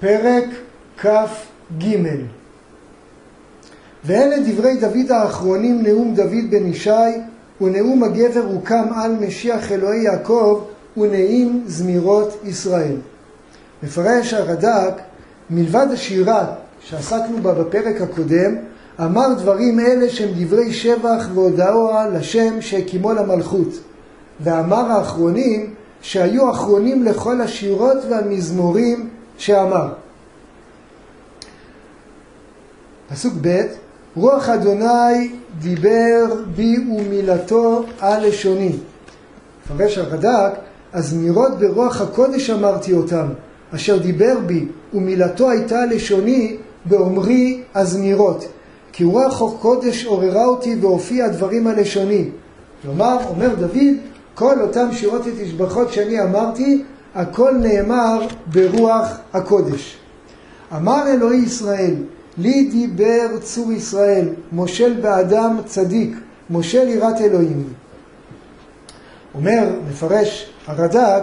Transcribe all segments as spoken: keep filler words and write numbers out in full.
פרק כף ג'. ואלה דברי דוד האחרונים, נאום דוד בן ישי, ונאום הגבר הוקם על משיח אלוהי יעקב, ונעים זמירות ישראל. מפרש הרד"ק, מלבד השירה שעסקנו בה בפרק הקודם, אמר דברים אלה שהם דברי שבח והודאה לשם שהקימו למלכות. ואמר האחרונים שהיו אחרונים לכל השירות והמזמורים שאמר. פסוק ב', רוח אדוני דיבר בי ומילתו על לשוני. מפרש הרד"ק, הזמירות ברוח הקודש אמרתי אותם, אשר דיבר בי ומילתו הייתה על לשוני באומרי הזמירות. כי רוח הקודש עוררה אותי והופיע הדברים על לשוני. כלומר, אומר דוד, כל אותם שירות ותשבחות שאני אמרתי, הכל נאמר ברוח הקודש. אמר אלוהי ישראל, לי דיבר צור ישראל, מושל באדם צדיק, מושל יראת אלוהים. אומר, מפרש הרד"ק,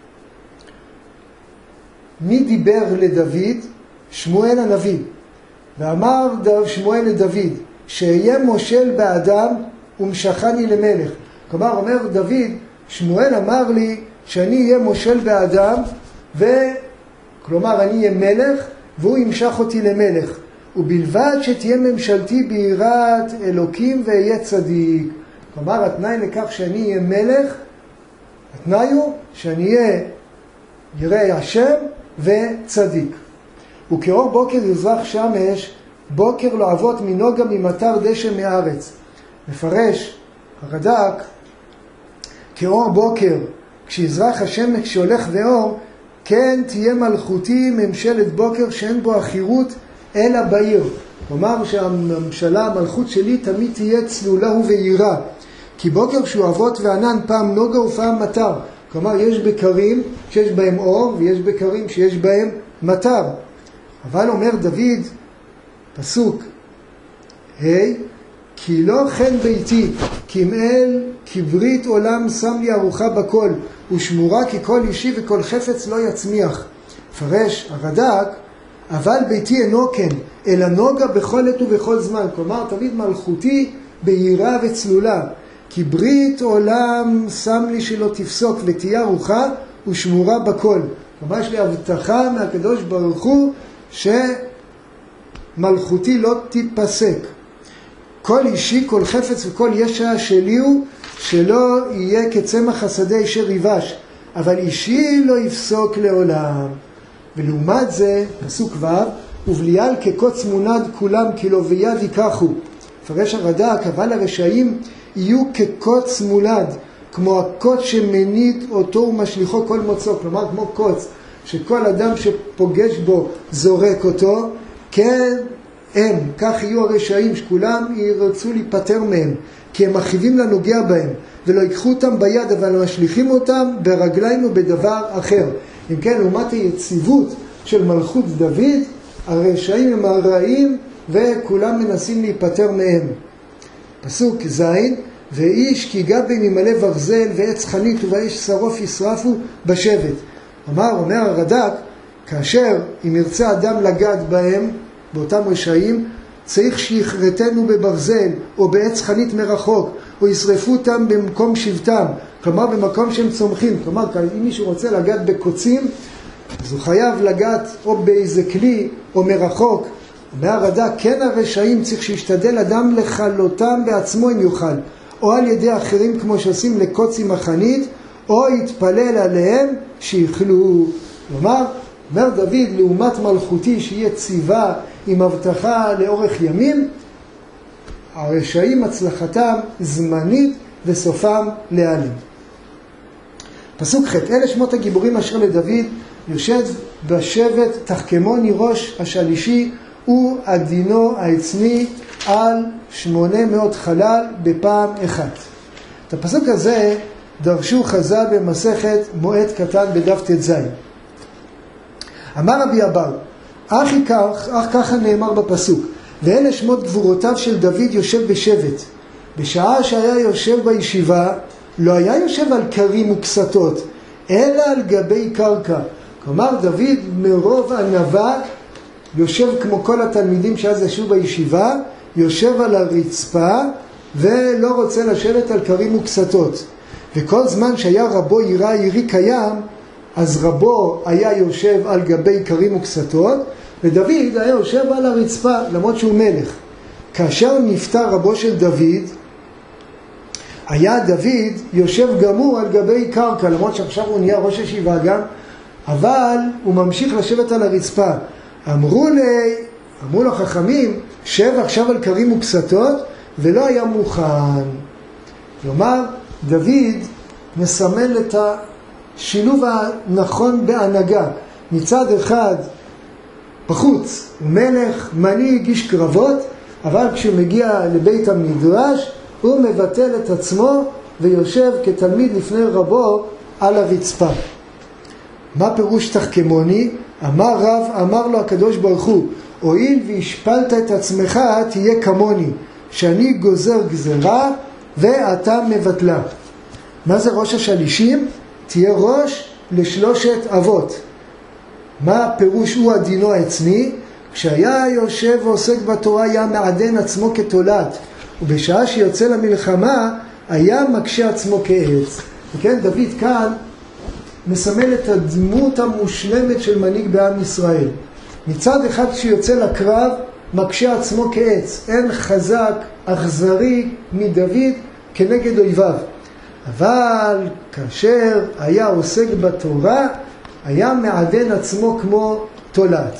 מי דיבר לדוד? שמואל הנביא. ואמר שמואל לדוד, שאהיה מושל באדם ומשכני למלך. כלומר, אומר דוד, שמואל אמר לי שאני אהיה מושל באדם, וכלומר אני אהיה מלך, והוא ימשך אותי למלך. ובלבד שתהיה ממשלתי ביראת אלוקים ואהיה צדיק. כלומר, התנאי לכך שאני אהיה מלך, התנאי הוא שאני אהיה ירא השם וצדיק. וכאור בוקר יזרח שמש, בוקר לא אבות מנוגה ממטר דשא מארץ. מפרש הרד"ק, כאור בוקר, כשיזרח השמש שהולך ואור, כן תהיה מלכותי ממשלת בוקר שאין בו החירות אלא בעיר. כלומר שהממשלה, המלכות שלי תמיד תהיה צלולה ובהירה. כי בוקר שהוא אבות וענן, פעם נוגה ופעם מטר. כלומר יש בקרים שיש בהם אור ויש בקרים שיש בהם מטר. אבל אומר דוד, פסוק היי, כי לא חן ביתי, כי אם אל כברית עולם שם לי ארוחה בכל, ושמורה כי כל אישי וכל חפץ לא יצמיח. פרש הרד"ק, אבל ביתי אינו כן, אלא נוגה בכל עת ובכל זמן. כלומר, תמיד מלכותי בהירה וצלולה. כי ברית עולם שם לי שלא תפסוק, ותהיה ארוחה ושמורה בכל. כלומר, יש לי הבטחה מהקדוש ברוך הוא, שמלכותי לא תיפסק. כל אישי, כל חפץ וכל ישע שלי הוא, שלא יהיה כצמח השדה אשר יבש, אבל אישי לא יפסוק לעולם. ולעומת זה, פסוק ו', ובליעל כקוץ מונד כולם, כי לא ויד ייקחו. פרש הרד"ק, אבל הרשעים יהיו כקוץ מולד, כמו הקוץ שמניד אותו ומשליחו כל מוצאו. כלומר, כמו קוץ, שכל אדם שפוגש בו זורק אותו, כן הם, כך יהיו הרשעים, שכולם ירצו להיפטר מהם, כי הם מחיבים לנוגע בהם, ולא ייקחו אותם ביד, אבל משליחים אותם ברגליים ובדבר אחר. אם כן, לעומת היציבות של מלכות דוד, הרשעים הם הרעים, וכולם מנסים להיפטר מהם. פסוק ז', ואיש כי גע בהם ממלא ברזל, ועץ חנית ובאש שרוף ישרפו בשבט. אמר, אומר הרד"ק, כאשר אם ירצה אדם לגעת בהם, באותם רשעים, צריך שיחרטנו בברזל או בעץ חנית מרחוק, או ישרפו אותם במקום שבטם, כלומר במקום שהם צומחים. כלומר, אם מישהו רוצה לגעת בקוצים, אז הוא חייב לגעת או באיזה כלי או מרחוק. אומר הרד"ק, כן הרשעים צריך שישתדל אדם לחלותם בעצמו אם יוכל, או על ידי אחרים כמו שעושים לקוץ עם החנית, או יתפלל עליהם שיכלו. כלומר, אומר דוד, לעומת מלכותי שיהיה ציווה עם הבטחה לאורך ימים, הרשעים הצלחתם זמנית וסופם להיעלם. פסוק ח', אלה שמות הגיבורים אשר לדוד, יושב בשבט תחכמוני ראש השלישי ועדינו העצמי על שמונה מאות חלל בפעם אחת. את הפסוק הזה דרשו חז"ל במסכת מועד קטן בדף ט"ז. אמר רבי אבאו, אך כך, אך ככה נאמר בפסוק, ואלה שמות גבורותיו של דוד יושב בשבט. בשעה שהיה יושב בישיבה, לא היה יושב על קרים וקסתות, אלא על גבי קרקע. כלומר, דוד מרוב ענווה יושב כמו כל התלמידים שאז ישבו בישיבה, יושב על הרצפה ולא רוצה לשבת על קרים וקסתות. וכל זמן שהיה רבו יראה ירי קיים, אז רבו היה יושב על גבי קרים וקסתות, ודוד היה יושב על הרצפה, למרות שהוא מלך. כאשר נפטר רבו של דוד, היה דוד יושב גמור על גבי קרקע, למרות שעכשיו הוא נהיה ראש ישיבה גם, אבל הוא ממשיך לשבת על הרצפה. אמרו לי, אמרו לו חכמים, שב עכשיו על קרים וקסתות, ולא היה מוכן. כלומר, דוד מסמל את השילוב הנכון בהנהגה. מצד אחד, בחוץ, הוא מלך, מנהיג, איש קרבות, אבל כשמגיע לבית המדרש, הוא מבטל את עצמו ויושב כתלמיד לפני רבו על הרצפה. מה פירוש תחכמוני? אמר רב, אמר לו הקדוש ברוך הוא, הואיל והשפלת את עצמך, תהיה כמוני, שאני גוזר גזרה ואתה מבטלה. מה זה ראש השלישים? תהיה ראש לשלושת אבות. מה הפירוש הוא הדינו העצמי? כשהיה יושב ועוסק בתורה היה מעדן עצמו כתולת, ובשעה שיוצא למלחמה היה מקשה עצמו כעץ. וכן, דוד כאן מסמל את הדמות המושלמת של מנהיג בעם ישראל. מצד אחד כשיוצא לקרב מקשה עצמו כעץ, אין חזק, אכזרי מדוד כנגד אויביו. אבל כאשר היה עוסק בתורה היה מעדן עצמו כמו תולת.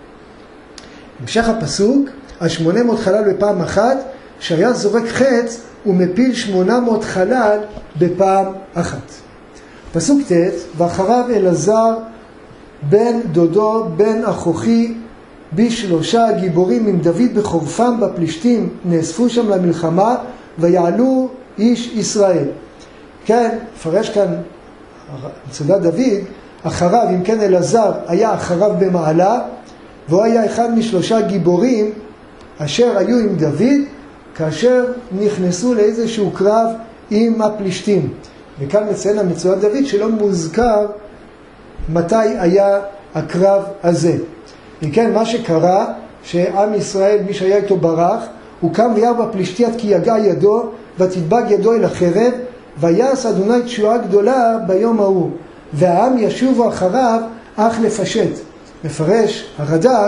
המשך הפסוק, על שמונה מאות חלל בפעם אחת, שהיה זורק חץ ומפיל שמונה מאות חלל בפעם אחת. פסוק ט', ואחריו אלעזר בן דודו בן אחוכי בשלושה גיבורים עם דוד בחורפם בפלישתים נאספו שם למלחמה ויעלו איש ישראל. כן, פרש כאן מצודת דוד, אחריו, אם כן אלעזר היה אחריו במעלה, והוא היה אחד משלושה גיבורים אשר היו עם דוד כאשר נכנסו לאיזשהו קרב עם הפלישתים. וכאן מציין המצודת דוד שלא מוזכר מתי היה הקרב הזה. וכן, מה שקרה, שעם ישראל, מי שהיה איתו ברח, הוא קם וירא בפלישתי עד כי יגע ידו, ותדבק ידו אל החרב, ויעש אדוני תשועה גדולה ביום ההוא, והעם ישובו אחריו אך לפשט. מפרש הרד"ק,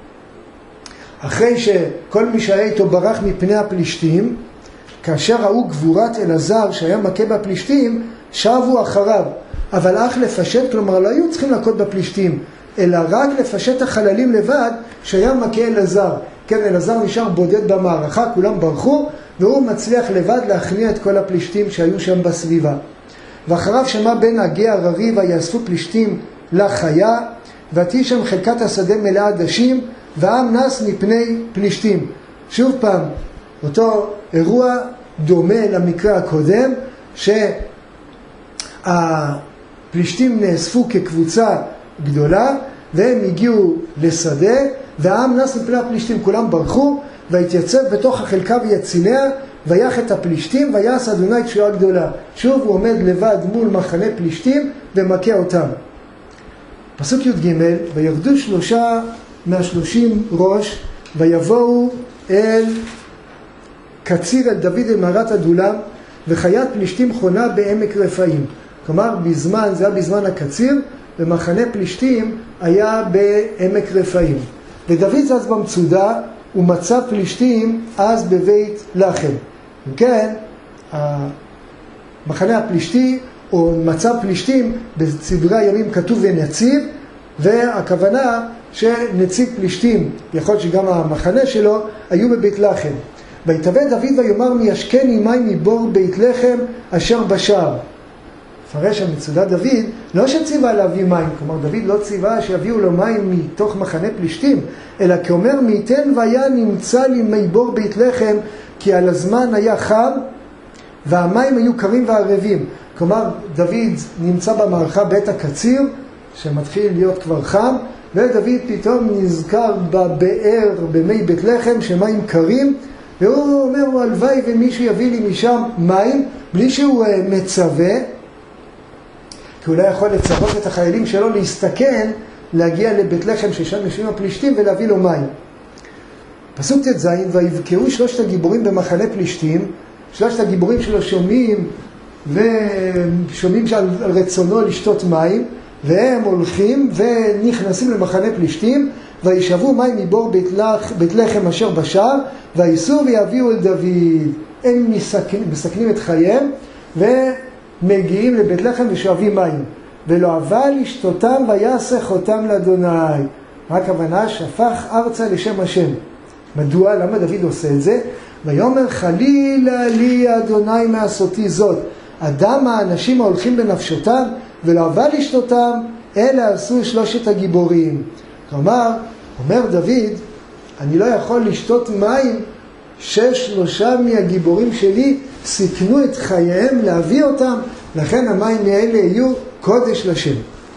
אחרי שכל מי שהיה איתו ברח מפני הפלישתים, כאשר ראו גבורת אלעזר שהיה מכה בפלישתים, שבו אחריו, אבל אך לפשט, כלומר לא היו צריכים להכות בפלישתים, אלא רק לפשט החללים לבד שהיה מכה אלעזר. כן, אלעזר נשאר בודד במערכה, כולם ברחו, והוא מצליח לבד להכניע את כל הפלישתים שהיו שם בסביבה. ואחריו שמע בן הגיא הררי ויאספו פלישתים לחיה, ותהי שם חלקת השדה מלאה דשים, והעם נס מפני פלישתים. שוב פעם, אותו אירוע דומה למקרה הקודם, שהפלישתים נאספו כקבוצה גדולה, והם הגיעו לשדה, והעם נס מפני הפלישתים, כולם ברחו, והתייצב בתוך החלקה ויציליה, ויח את הפלישתים, ויעש אדוני תשועה גדולה. שוב הוא עומד לבד מול מחנה פלישתים, ומכה אותם. פסוק י"ג, וירדו שלושה מהשלושים ראש, ויבואו אל קציר אל דוד אל מערת הדולם, וחיית פלישתים חונה בעמק רפאים. כלומר, בזמן, זה היה בזמן הקציר, ומחנה פלישתים היה בעמק רפאים. ודוד זז במצודה, ומצא פלישתים אז בבית לחם. וכן, המחנה הפלישתי, או מצא פלישתים, בסדרי הימים כתוב ונציב, והכוונה שנציב פלישתים, יכול להיות שגם המחנה שלו, היו בבית לחם. ויתבא דוד ויאמר מי ישקני מים מבור בית לחם אשר בשער. פרש המצודת דוד, לא שציווה להביא מים, כלומר דוד לא ציווה שיביאו לו מים מתוך מחנה פלישתים, אלא כאומר מי ייתן והיה נמצא לי מי בור בית לחם, כי על הזמן היה חם והמים היו קרים וערבים. כלומר דוד נמצא במערכה בית הקציר, שמתחיל להיות כבר חם, ודוד פתאום נזכר בבאר במי בית לחם שמים קרים, והוא אומר, הלוואי ומישהו יביא לי משם מים, בלי שהוא מצווה. כי הוא לא יכול לצרות את החיילים שלו להסתכן, להגיע לבית לחם ששם יושבים הפלישתים ולהביא לו מים. פסוק ט"ז, ויבקעו שלושת הגיבורים במחנה פלישתים, שלושת הגיבורים שלו שומעים ושומעים על רצונו לשתות מים, והם הולכים ונכנסים למחנה פלישתים, וישאבו מים מבור בית, לח, בית לחם אשר בשער, וייסעו ויביאו אל דוד. הם מסכנים, מסכנים את חייהם ומגיעים לבית לחם ושואבים מים. ולא אהבה לשתותם ויסך אותם לאדוני. מה הכוונה? שפך ארצה לשם השם. מדוע? למה דוד עושה את זה? ויאמר חלילה לי אדוני מעשותי זאת. אדם האנשים ההולכים בנפשותם ולא אהבה לשתותם, אלה עשו שלושת הגיבורים. כלומר, אומר דוד, אני לא יכול לשתות מים ששלושה מהגיבורים שלי סיכנו את חייהם להביא אותם, לכן המים האלה יהיו קודש לשם.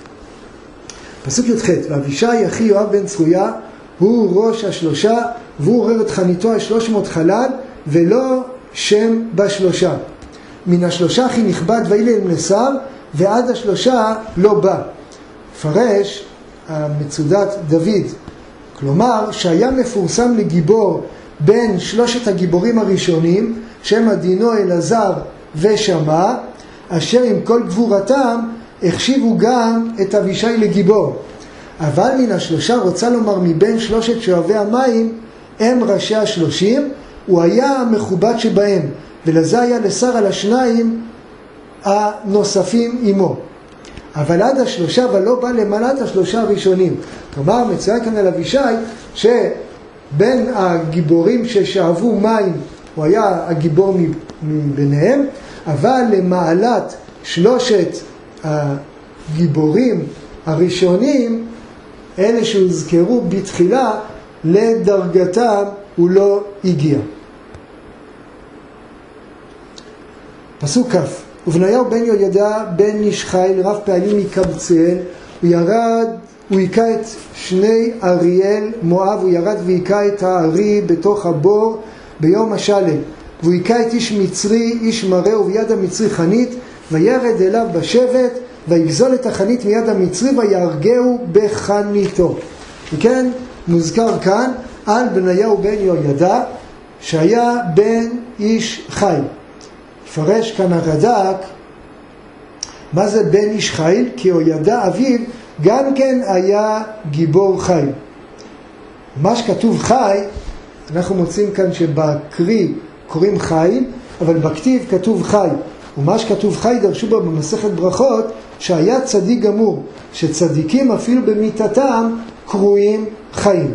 פסוק י"ח, ואבישי אחי יואב בן צרויה הוא ראש השלושה, והוא עורר את חניתו השלוש מאות חלל, ולא שם בשלושה. מן השלושה הכי נכבד ואילם לשר, ועד השלושה לא בא. פרש המצודת דוד, כלומר שהיה מפורסם לגיבור בין שלושת הגיבורים הראשונים, שם עדינו אלעזר ושמה, אשר עם כל גבורתם החשיבו גם את אבישי לגיבור. אבל מן השלושה רוצה לומר מבין שלושת שואבי המים, הם ראשי השלושים, הוא היה המכובד שבהם, ולזה היה לשר על השניים הנוספים עמו. אבל עד השלושה ולא בא למעלת השלושה הראשונים. כלומר, מצוין כאן על אבישי שבין הגיבורים ששאבו מים הוא היה הגיבור מביניהם, אבל למעלת שלושת הגיבורים הראשונים, אלה שהוזכרו בתחילה, לדרגתם הוא לא הגיע. פסוק כף, ובניהו בן יהוידע בן ישחיל רב פעלים מקבצאל, הוא ירד, הוא היכה את שני אריאל מואב, הוא ירד והיכה את הארי בתוך הבור ביום השלג, והוא היכה את איש מצרי, איש מראה, וביד המצרי חנית, וירד אליו בשבט, ויגזול את החנית מיד המצרי, ויהרגהו בחניתו. וכן, מוזכר כאן על בניהו בן יהוידע, שהיה בן איש חיל. פרש כאן הרד"ק, מה זה בן איש חיל? כי יהוידע אביו גם כן היה גיבור חיל. מה שכתוב חי, אנחנו מוצאים כאן שבקרי קוראים חיל, אבל בכתיב כתוב חי. ומה שכתוב חי דרשו בה במסכת ברכות, שהיה צדיק גמור, שצדיקים אפילו במיתתם קרויים חיים.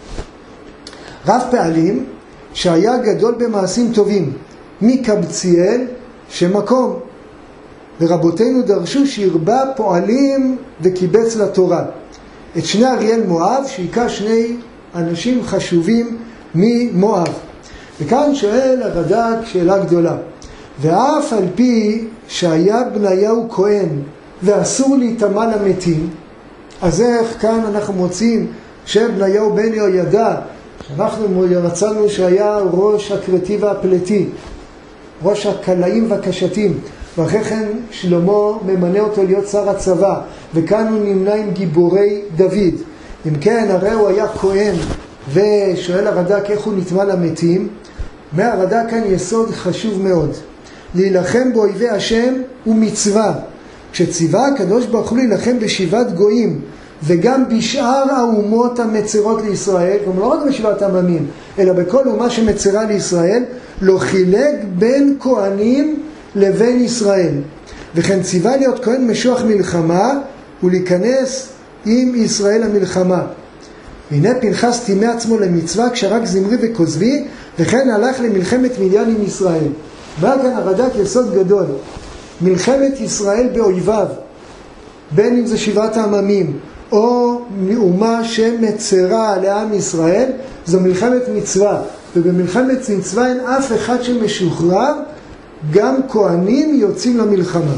רב פעלים שהיה גדול במעשים טובים, מקבציאל שמקום, ורבותינו דרשו שירבה פועלים וקיבץ לתורה. את שני אריאל מואב שהיכה שני אנשים חשובים ממואב. וכאן שואל הרד"ק שאלה גדולה, ואף על פי שהיה בניהו כהן ואסור להיטמע למתים, אז איך כאן אנחנו מוצאים שבניהו בן יהוידע, שאנחנו רצנו שהיה ראש הכרתי והפלטי, ראש הקלעים והקשתים, ואחרי כן שלמה ממנה אותו להיות שר הצבא, וכאן הוא נמנה עם גיבורי דוד. אם כן, הרי הוא היה כהן, ושואל הרד"ק איך הוא נטמע למתים. מהרד"ק כאן יסוד חשוב מאוד, להילחם באויבי השם הוא מצווה. כשציווה הקדוש ברוך הוא להילחם בשבעת גויים, וגם בשאר האומות המצרות לישראל, כלומר לא רק בשבעת העממים, אלא בכל אומה שמצרה לישראל, לא חילק בין כהנים לבין ישראל. וכן ציווה להיות כהן משוח מלחמה, ולהיכנס עם ישראל המלחמה. והנה פנחס טימא עצמו למצווה כשרק זמרי וכוזבי, וכן הלך למלחמת מדיין עם ישראל. בא כאן הרד"ק יסוד גדול, מלחמת ישראל באויביו, בין אם זה שבעת העממים, או אומה שמצרה לעם ישראל, זו מלחמת מצווה. ובמלחמת מצווה אין אף אחד שמשוחרר, גם כהנים יוצאים למלחמה.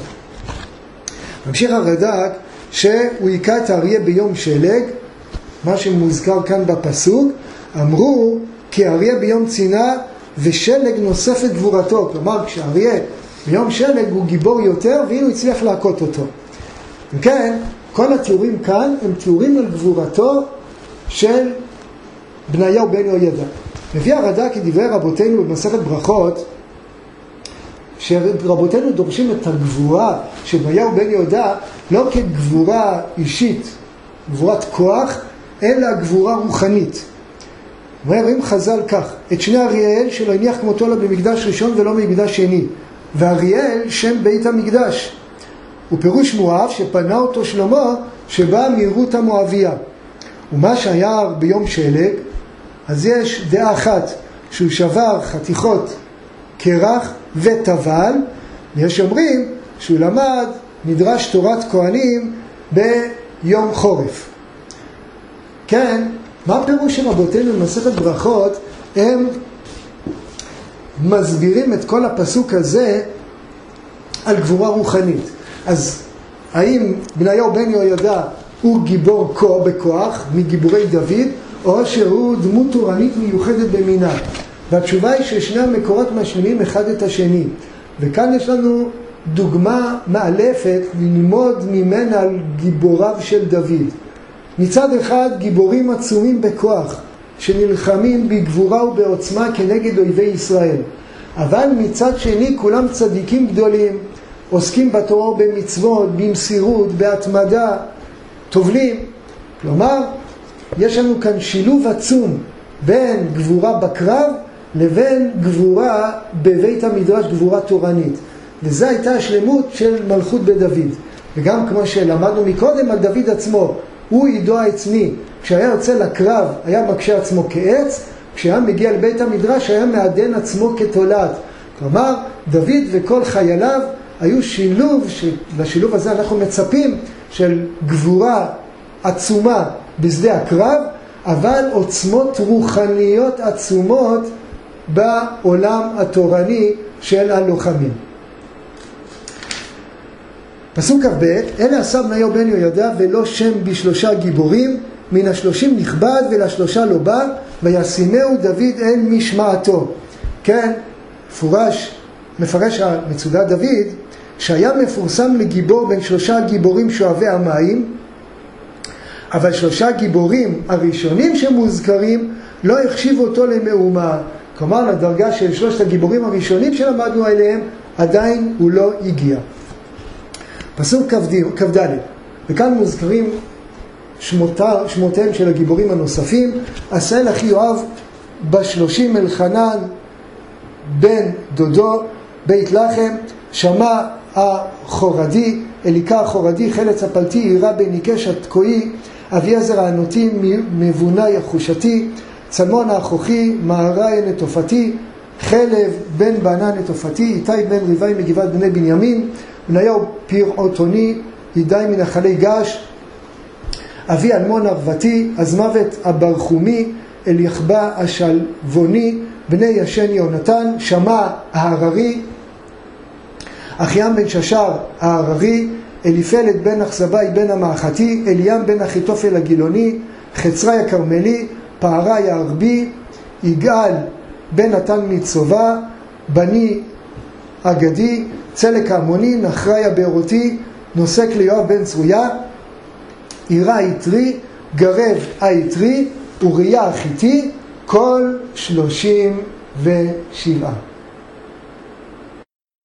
ממשיך הרד"ק שהוא היכה את האריה ביום שלג, מה שמוזכר כאן בפסוק, אמרו כי האריה ביום צינה ושלג נוסף את גבורתו. כלומר כשאריה ביום שלג הוא גיבור יותר, והנה הוא הצליח להכות אותו. וכן, כל התיאורים כאן הם תיאורים על גבורתו של בניהו בן יהוידע. מביא הרד"ק כדברי רבותינו במסכת ברכות, שרבותינו דורשים את הגבורה של בניהו בן יהוידע לא כגבורה אישית, גבורת כוח, אלא גבורה רוחנית. אומרים חז"ל כך, את שני אריאל שלא הניח כמותו לא במקדש ראשון ולא במקדש שני, ואריאל שם בית המקדש. ופירוש מואב שפנה אותו שלמה שבא מרות המואביה. ומה שהיה ביום שלג, אז יש דעה אחת שהוא שבר חתיכות קרח וטבל, ויש אומרים שהוא למד מדרש תורת כהנים ביום חורף. כן, מה הפירוש של רבותינו במסכת ברכות? הם מסבירים את כל הפסוק הזה על גבורה רוחנית. אז האם בניהו בן יהוידע הוא גיבור בכוח מגיבורי דוד, או שהוא דמות תורנית מיוחדת במינה? והתשובה היא ששני המקורות משלימים אחד את השני. וכאן יש לנו דוגמה מאלפת ללמוד ממנה על גיבוריו של דוד. מצד אחד גיבורים עצומים בכוח, שנלחמים בגבורה ובעוצמה כנגד אויבי ישראל. אבל מצד שני כולם צדיקים גדולים, עוסקים בתורה במצוות, במסירות, בהתמדה, טובלים. כלומר, יש לנו כאן שילוב עצום בין גבורה בקרב לבין גבורה בבית המדרש, גבורה תורנית. וזו הייתה השלמות של מלכות בדוד. וגם כמו שלמדנו מקודם על דוד עצמו, הוא עידו העצמי. כשהיה יוצא לקרב היה מקשה עצמו כעץ, כשהיה מגיע לבית המדרש היה מעדן עצמו כתולעת. כלומר, דוד וכל חייליו היו שילוב, לשילוב הזה אנחנו מצפים, של גבורה עצומה בשדה הקרב, אבל עוצמות רוחניות עצומות בעולם התורני של הלוחמים. פסוק כ"ב, אלה עשה בניהו בן יהוידע ולא שם בשלושה גיבורים, מן השלושים נכבד ולשלושה לא בא, וישימהו דוד אל משמעתו. כן, מפורש, מפרש המצודת דוד, שהיה מפורסם לגיבור בין שלושה גיבורים שואבי המים, אבל שלושה גיבורים הראשונים שמוזכרים לא החשיבו אותו למאומה. כלומר, לדרגה של שלושת הגיבורים הראשונים שלמדנו עליהם, עדיין הוא לא הגיע. פסוק כ"ד, וכאן מוזכרים שמותר, שמותיהם של הגיבורים הנוספים. עשאל אחי יואב בשלושים אלחנן בן דודו בית לחם, שמע החורדי, אליקה החורדי, חלץ הפלטי, עירה בן ניקש התקועי, אביעזר הענותי, מבונאי החושתי, צלמון האחוכי, מהראי נטופתי, חלב בן בנה נטופתי, איתי בן ריבי מגבעת בני בנימין, בניהו פירעוטוני, ידעי מנחלי גש, אבי אלמון ערבתי, הזמוות הברחומי, אליחבא השלבוני, בני ישן יונתן, שמע ההררי, אחיין בן ששר ההררי, אליפלת בן אכסבי בן המאחתי, אליאם בן אחיתופל הגילוני, חצרי הכרמלי, פערי הערבי, יגאל בן נתן מצובה, בני אגדי, צלק ההמוני, נחראי הבארותי, נוסק ליואב בן צרויה, עירה היתרי, גרב היתרי, אוריה החיתי, כל שלושים ושבעה.